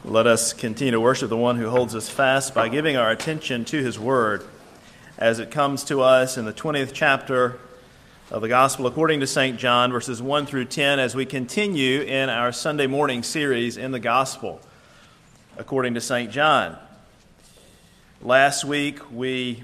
Let us continue to worship the one who holds us fast by giving our attention to his word as it comes to us in the 20th chapter of the Gospel according to St. John, verses 1 through 10, as we continue in our Sunday morning series in the Gospel according to St. John. Last week we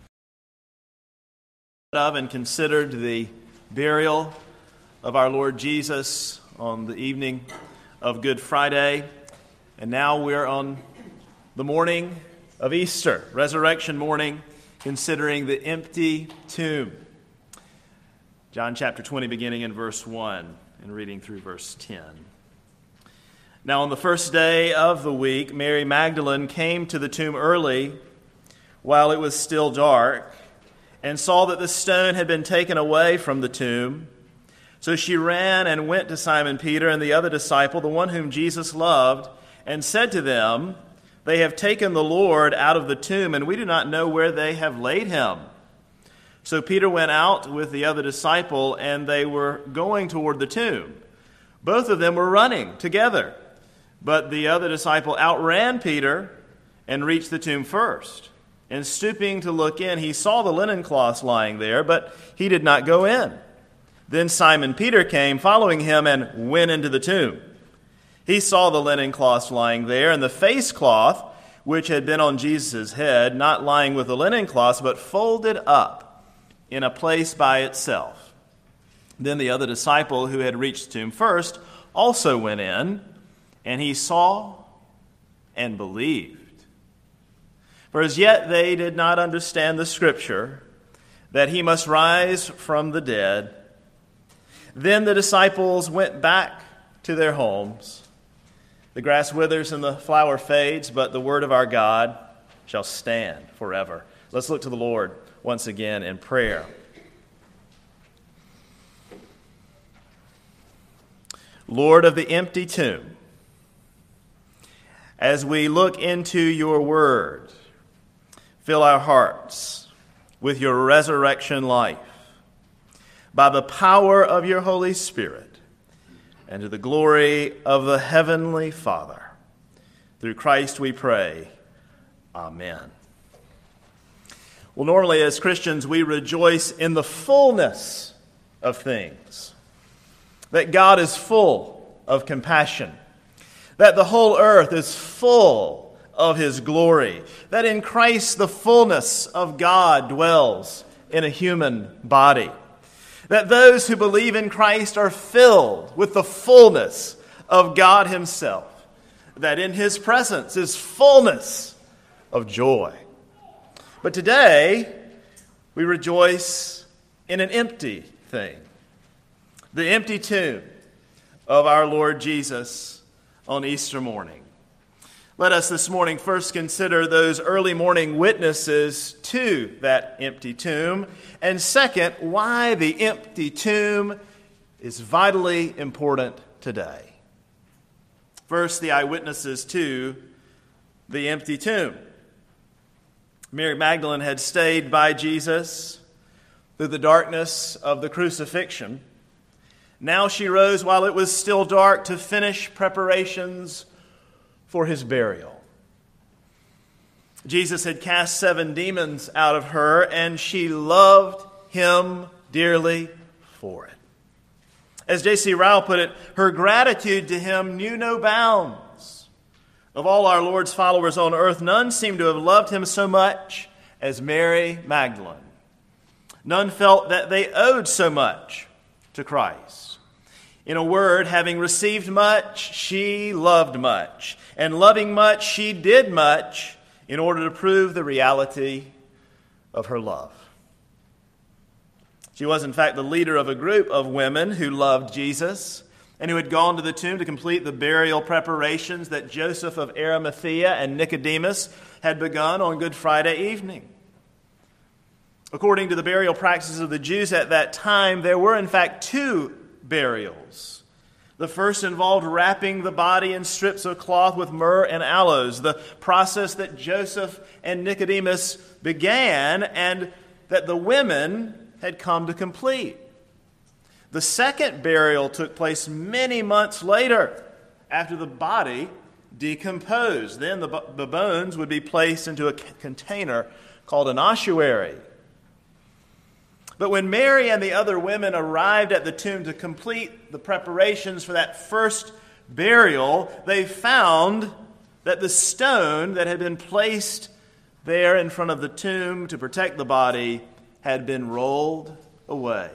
considered the burial of our Lord Jesus on the evening of Good Friday. And now we're on the morning of Easter, resurrection morning, considering the empty tomb. John chapter 20, beginning in verse 1 and reading through verse 10. Now on the first day of the week, Mary Magdalene came to the tomb early while it was still dark and saw that the stone had been taken away from the tomb. So she ran and went to Simon Peter and the other disciple, the one whom Jesus loved, and said to them, "They have taken the Lord out of the tomb, and we do not know where they have laid him." So Peter went out with the other disciple, and they were going toward the tomb. Both of them were running together, but the other disciple outran Peter and reached the tomb first. And stooping to look in, he saw the linen cloths lying there, but he did not go in. Then Simon Peter came, following him, and went into the tomb. He saw the linen cloths lying there, and the face cloth, which had been on Jesus' head, not lying with the linen cloths, but folded up in a place by itself. Then the other disciple, who had reached the tomb first, also went in, and he saw and believed. For as yet they did not understand the scripture, that he must rise from the dead. Then the disciples went back to their homes. The grass withers and the flower fades, but the word of our God shall stand forever. Let's look to the Lord once again in prayer. Lord of the empty tomb, as we look into your word, fill our hearts with your resurrection life by the power of your Holy Spirit, and to the glory of the Heavenly Father. Through Christ we pray. Amen. Well, normally as Christians we rejoice in the fullness of things. That God is full of compassion. That the whole earth is full of His glory. That in Christ the fullness of God dwells in a human body. That those who believe in Christ are filled with the fullness of God Himself. That in His presence is fullness of joy. But today, we rejoice in an empty thing. The empty tomb of our Lord Jesus on Easter morning. Let us this morning first consider those early morning witnesses to that empty tomb. And second, why the empty tomb is vitally important today. First, the eyewitnesses to the empty tomb. Mary Magdalene had stayed by Jesus through the darkness of the crucifixion. Now she rose while it was still dark to finish preparations for his burial. Jesus had cast 7 demons out of her, and she loved him dearly for it. As J.C. Ryle put it, her gratitude to him knew no bounds. Of all our Lord's followers on earth, none seem to have loved him so much as Mary Magdalene. None felt that they owed so much to Christ. In a word, having received much, she loved much. And loving much, she did much in order to prove the reality of her love. She was, in fact, the leader of a group of women who loved Jesus and who had gone to the tomb to complete the burial preparations that Joseph of Arimathea and Nicodemus had begun on Good Friday evening. According to the burial practices of the Jews at that time, there were, in fact, 2 burials. The first involved wrapping the body in strips of cloth with myrrh and aloes, the process that Joseph and Nicodemus began and that the women had come to complete. The second burial took place many months later, after the body decomposed. Then the bones would be placed into a container called an ossuary. But when Mary and the other women arrived at the tomb to complete the preparations for that first burial, they found that the stone that had been placed there in front of the tomb to protect the body had been rolled away.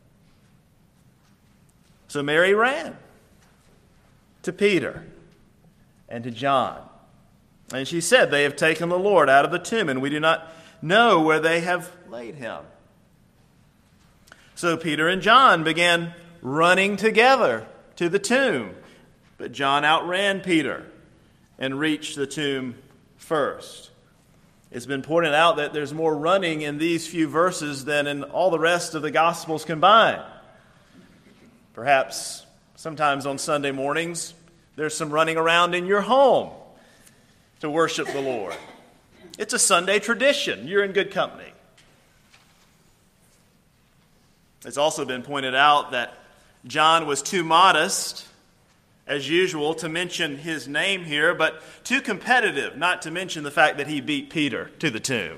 So Mary ran to Peter and to John. And she said, "They have taken the Lord out of the tomb, and we do not know where they have laid him." So Peter and John began running together to the tomb. But John outran Peter and reached the tomb first. It's been pointed out that there's more running in these few verses than in all the rest of the Gospels combined. Perhaps sometimes on Sunday mornings, there's some running around in your home to worship the Lord. It's a Sunday tradition. You're in good company. It's also been pointed out that John was too modest, as usual, to mention his name here, but too competitive not to mention the fact that he beat Peter to the tomb.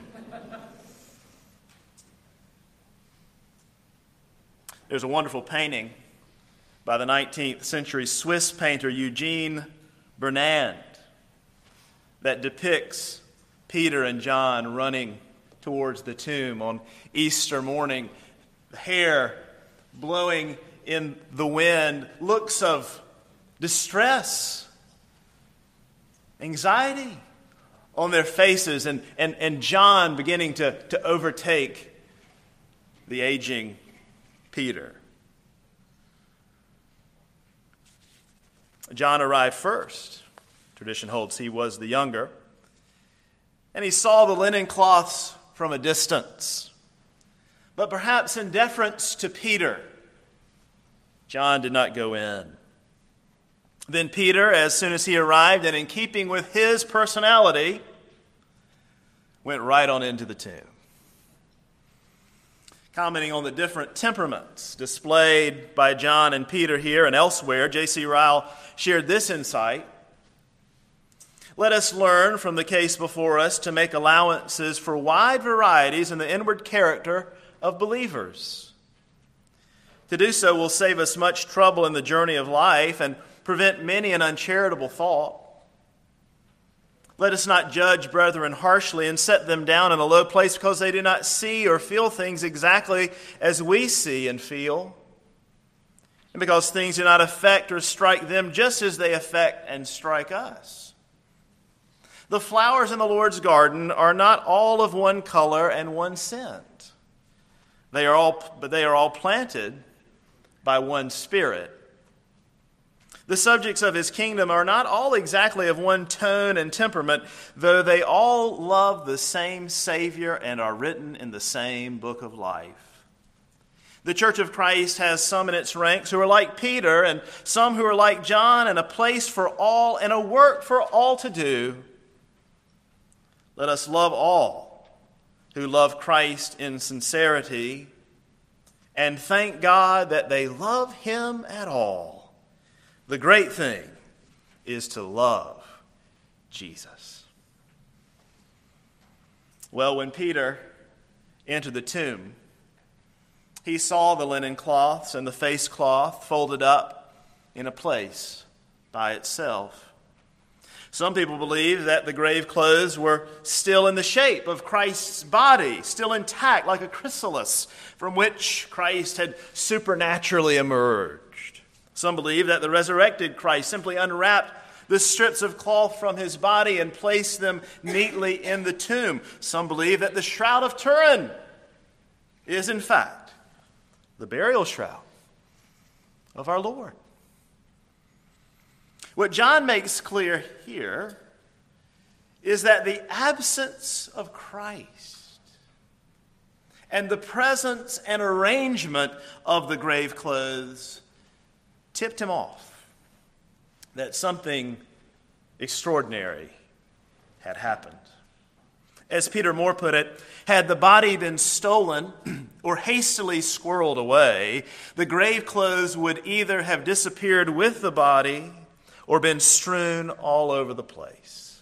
There's a wonderful painting by the 19th century Swiss painter Eugene Bernand that depicts Peter and John running towards the tomb on Easter morning. The hair blowing in the wind, looks of distress, anxiety on their faces, and John beginning to overtake the aging Peter. John arrived first. Tradition holds he was the younger. And he saw the linen cloths from a distance. But perhaps in deference to Peter, John did not go in. Then Peter, as soon as he arrived, and in keeping with his personality, went right on into the tomb. Commenting on the different temperaments displayed by John and Peter here and elsewhere, J.C. Ryle shared this insight. Let us learn from the case before us to make allowances for wide varieties in the inward character of believers. To do so will save us much trouble in the journey of life and prevent many an uncharitable thought. Let us not judge brethren harshly and set them down in a low place because they do not see or feel things exactly as we see and feel, and because things do not affect or strike them just as they affect and strike us. The flowers in the Lord's garden are not all of one color and one scent. They are all planted by one Spirit. The subjects of his kingdom are not all exactly of one tone and temperament, though they all love the same Savior and are written in the same book of life. The Church of Christ has some in its ranks who are like Peter and some who are like John, and a place for all and a work for all to do. Let us love all who love Christ in sincerity, and thank God that they love him at all. The great thing is to love Jesus. Well, when Peter entered the tomb, he saw the linen cloths and the face cloth folded up in a place by itself. Some people believe that the grave clothes were still in the shape of Christ's body, still intact like a chrysalis from which Christ had supernaturally emerged. Some believe that the resurrected Christ simply unwrapped the strips of cloth from his body and placed them neatly in the tomb. Some believe that the Shroud of Turin is, in fact, the burial shroud of our Lord. What John makes clear here is that the absence of Christ and the presence and arrangement of the grave clothes tipped him off that something extraordinary had happened. As Peter Moore put it, had the body been stolen or hastily squirreled away, the grave clothes would either have disappeared with the body or been strewn all over the place.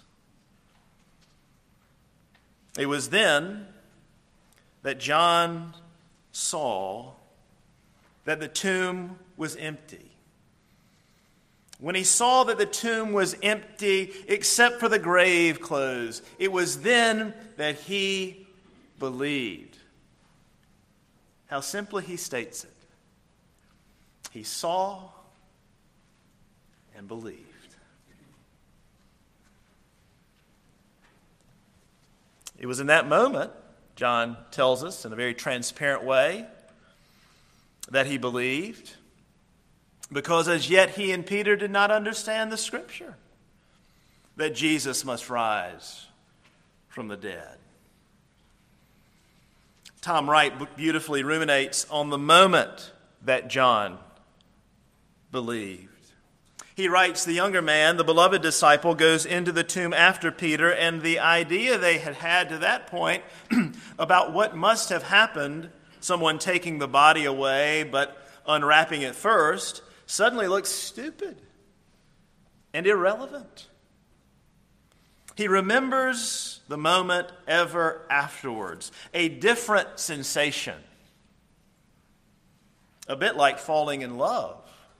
It was then that John saw that the tomb was empty. When he saw that the tomb was empty except for the grave clothes, it was then that he believed. How simply he states it. He saw and believed. It was in that moment, John tells us in a very transparent way, that he believed, because as yet he and Peter did not understand the Scripture that Jesus must rise from the dead. Tom Wright beautifully ruminates on the moment that John believed. He writes, the younger man, the beloved disciple, goes into the tomb after Peter, and the idea they had had to that point about what must have happened, someone taking the body away but unwrapping it first, suddenly looks stupid and irrelevant. He remembers the moment ever afterwards, a different sensation, a bit like falling in love,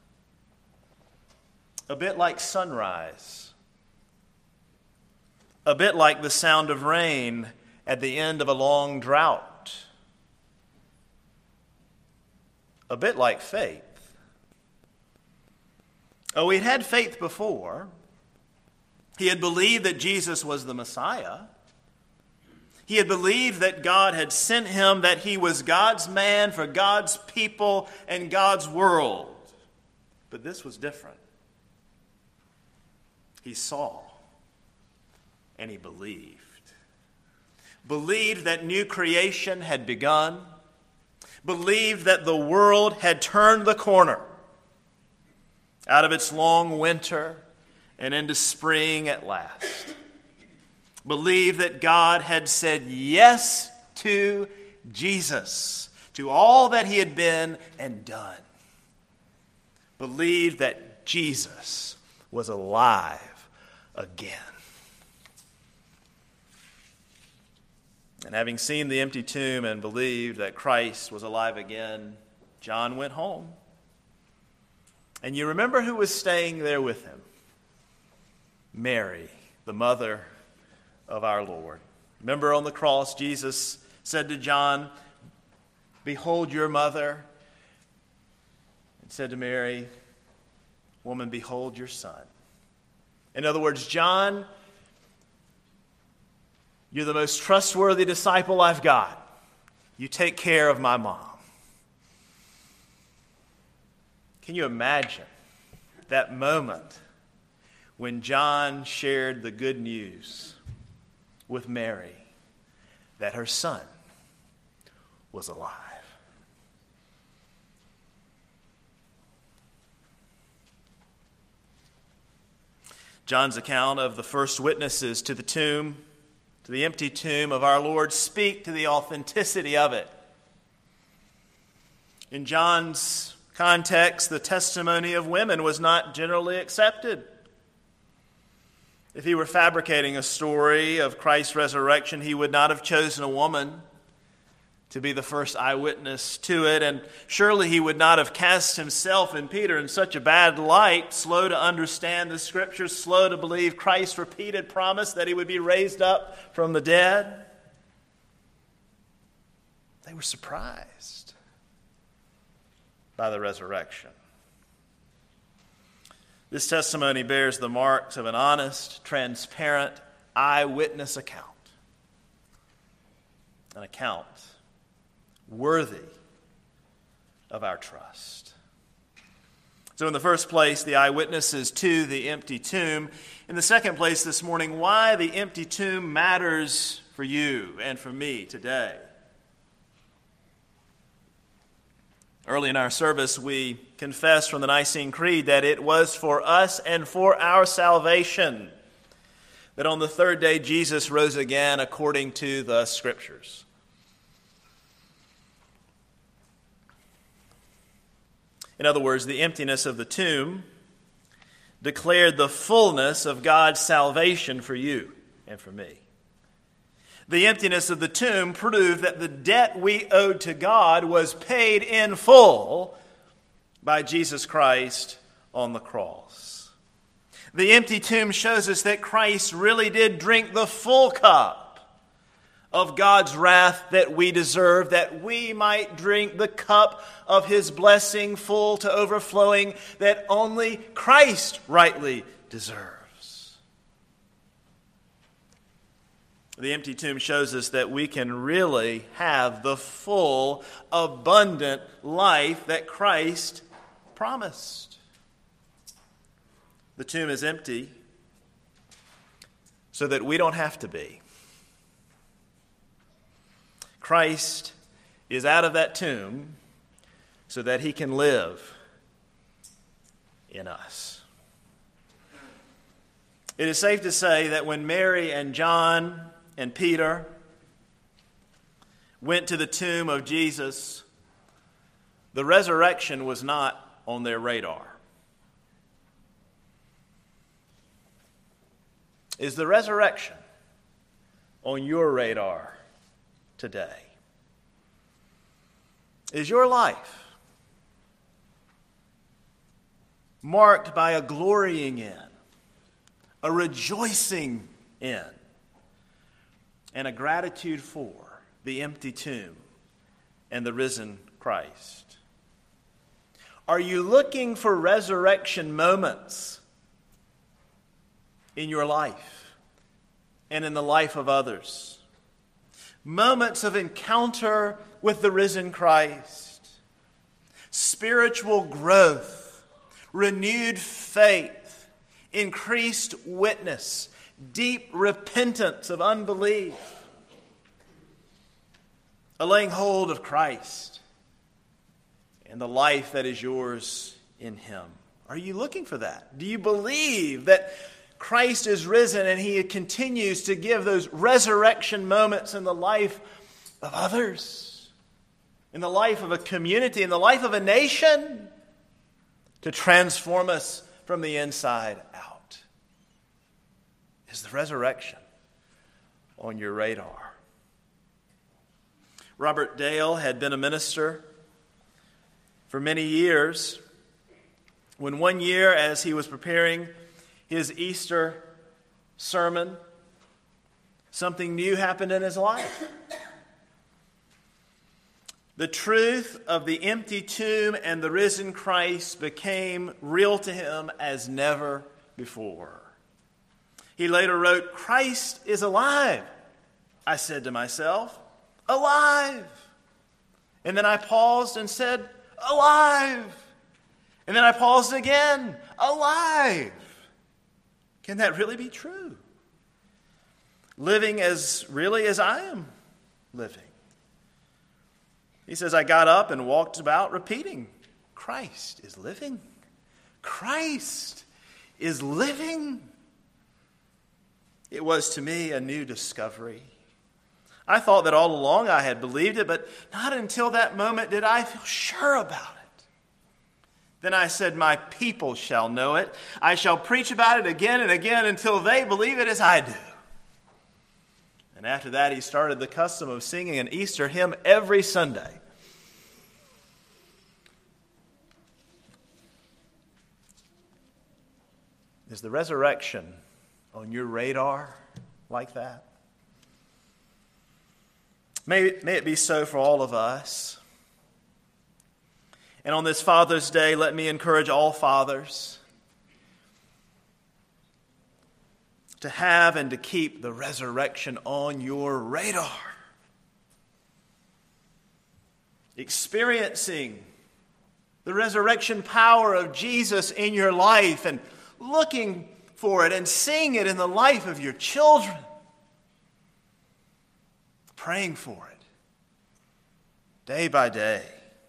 a bit like sunrise, a bit like the sound of rain at the end of a long drought, a bit like faith. Oh, he'd had faith before. He had believed that Jesus was the Messiah. He had believed that God had sent him, that he was God's man for God's people and God's world. But this was different. He saw and he believed. Believed that new creation had begun. Believed that the world had turned the corner out of its long winter and into spring at last. Believe that God had said yes to Jesus, to all that he had been and done. Believe that Jesus was alive again. And having seen the empty tomb and believed that Christ was alive again, John went home. And you remember who was staying there with him? Mary, the mother of our Lord. Remember on the cross, Jesus said to John, "Behold your mother," and said to Mary, "Woman, behold your son." In other words, John, you're the most trustworthy disciple I've got. You take care of my mom. Can you imagine that moment when John shared the good news with Mary that her son was alive? John's account of the first witnesses to the tomb, to the empty tomb of our Lord, speak to the authenticity of it. In John's context, the testimony of women was not generally accepted. If he were fabricating a story of Christ's resurrection, he would not have chosen a woman to be the first eyewitness to it, and surely he would not have cast himself and Peter in such a bad light, slow to understand the Scriptures, slow to believe Christ's repeated promise that he would be raised up from the dead. They were surprised by the resurrection. This testimony bears the marks of an honest, transparent, eyewitness account. An account worthy of our trust. So in the first place, the eyewitnesses to the empty tomb. In the second place this morning, why the empty tomb matters for you and for me today. Early in our service, we confessed from the Nicene Creed that it was for us and for our salvation that on the third day Jesus rose again according to the Scriptures. In other words, the emptiness of the tomb declared the fullness of God's salvation for you and for me. The emptiness of the tomb proved that the debt we owed to God was paid in full by Jesus Christ on the cross. The empty tomb shows us that Christ really did drink the full cup of God's wrath that we deserve, that we might drink the cup of His blessing full to overflowing that only Christ rightly deserves. The empty tomb shows us that we can really have the full, abundant life that Christ promised. The tomb is empty so that we don't have to be. Christ is out of that tomb so that He can live in us. It is safe to say that when Mary and John and Peter went to the tomb of Jesus, the resurrection was not on their radar. Is the resurrection on your radar today? Is your life marked by a glorying in, a rejoicing in, and a gratitude for the empty tomb and the risen Christ? Are you looking for resurrection moments in your life and in the life of others? Moments of encounter with the risen Christ, spiritual growth, renewed faith, increased witness, deep repentance of unbelief, a laying hold of Christ and the life that is yours in Him. Are you looking for that? Do you believe that Christ is risen and He continues to give those resurrection moments in the life of others, in the life of a community, in the life of a nation, to transform us from the inside out? Is the resurrection on your radar? Robert Dale had been a minister for many years when one year, as he was preparing his Easter sermon, something new happened in his life. The truth of the empty tomb and the risen Christ became real to him as never before. He later wrote, "Christ is alive, I said to myself, alive." And then I paused and said, alive. And then I paused again, alive. Can that really be true? Living as really as I am living. He says, I got up and walked about repeating, Christ is living. Christ is living. It was to me a new discovery. I thought that all along I had believed it, but not until that moment did I feel sure about it. Then I said, my people shall know it. I shall preach about it again and again until they believe it as I do. And after that, he started the custom of singing an Easter hymn every Sunday. Is the resurrection on your radar like that? May it be so for all of us. And on this Father's Day, let me encourage all fathers to have and to keep the resurrection on your radar. Experiencing the resurrection power of Jesus in your life and looking for it and seeing it in the life of your children. Praying for it day by day.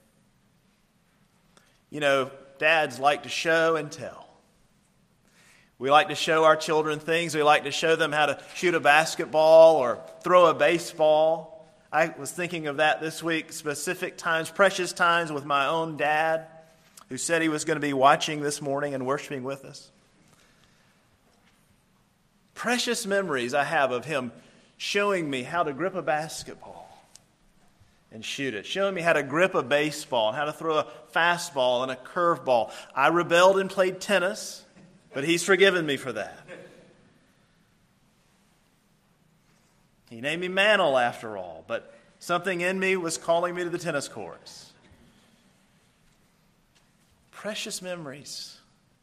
You know, dads like to show and tell. We like to show our children things. We like to show them how to shoot a basketball or throw a baseball. I was thinking of that this week, specific times, precious times with my own dad, who said he was going to be watching this morning and worshiping with us. Precious memories I have of him showing me how to grip a basketball and shoot it, showing me how to grip a baseball and how to throw a fastball and a curveball. I rebelled and played tennis, but he's forgiven me for that. He named me Mantle after all, but something in me was calling me to the tennis courts. Precious memories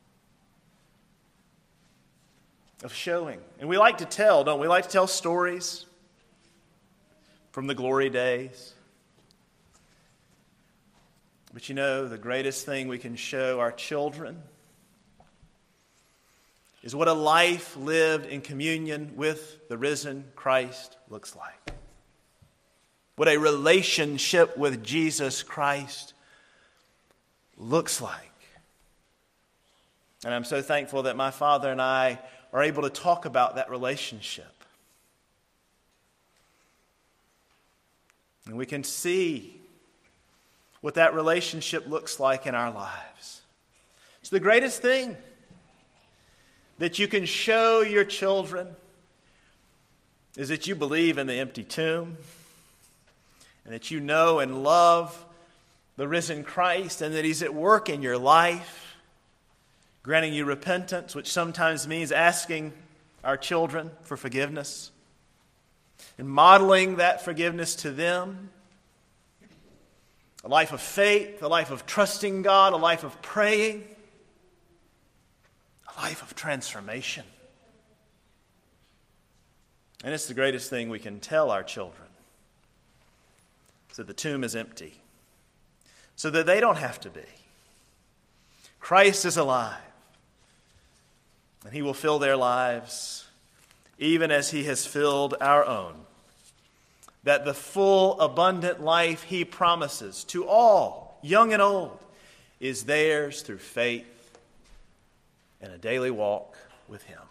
of showing. And we like to tell, don't we? We like to tell stories from the glory days. But you know, the greatest thing we can show our children is what a life lived in communion with the risen Christ looks like. What a relationship with Jesus Christ looks like. And I'm so thankful that my father and I are able to talk about that relationship. And we can see what that relationship looks like in our lives. It's the greatest thing that you can show your children is that you believe in the empty tomb and that you know and love the risen Christ and that he's at work in your life, granting you repentance, which sometimes means asking our children for forgiveness and modeling that forgiveness to them. A life of faith, a life of trusting God, a life of praying, a life of transformation. And it's the greatest thing we can tell our children, is that the tomb is empty, so that they don't have to be. Christ is alive, and he will fill their lives even as he has filled our own. That the full, abundant life he promises to all, young and old, is theirs through faith and a daily walk with him.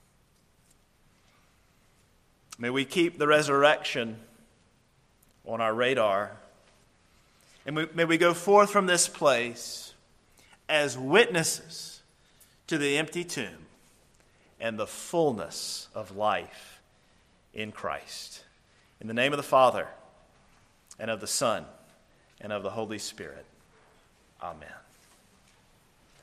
May we keep the resurrection on our radar. And may we go forth from this place as witnesses to the empty tomb and the fullness of life in Christ. In the name of the Father, and of the Son, and of the Holy Spirit. Amen.